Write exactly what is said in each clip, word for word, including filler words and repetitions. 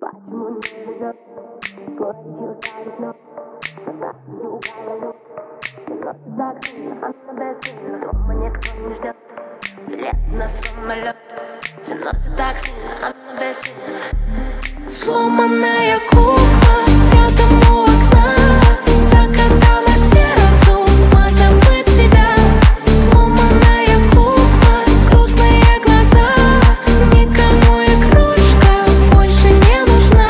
Почему не везет? Горечью ставит ног, глаза югала люк. Носит так сильно, она бессильна. Дома никто не ждет, билет на самолет. Все носит так сильно, она бессильна. Сломанная кукла рядом у окна, закатала сердцу, а забыть тебя. Сломанная кукла, грустные глаза, никому игрушка больше не нужна.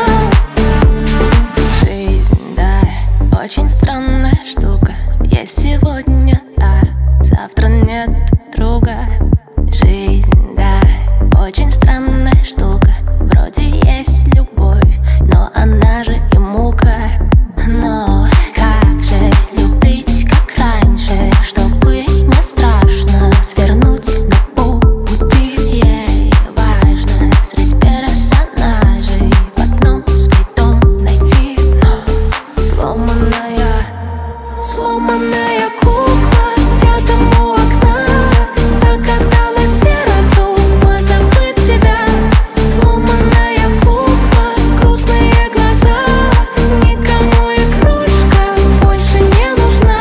Жизнь, да, очень странная штука. Есть сегодня, а завтра нет друга. Жизнь, да, очень странная штука. Вроде есть любовь, но она же и мука. Но как же любить, как раньше, чтобы не страшно свернуть на полпути. Ей важно среди персонажей в одном свой дом найти. Но сломанная, сломанная кукла рядом у окна, закатала сердцу, а забыть тебя. Сломанная кукла, грустные глаза, никому игрушка больше не нужна.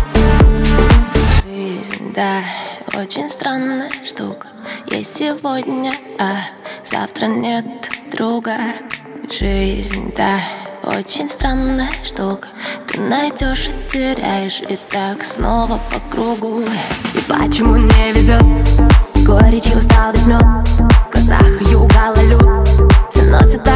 Жизнь, да, очень странная штука. Есть сегодня, а завтра нет друга. Жизнь, да, очень странная штука. Ты найдешь и теряешь, и так снова по кругу. И почему не везет? Горечью стал весь мед, в глазах югала люд. Все носит так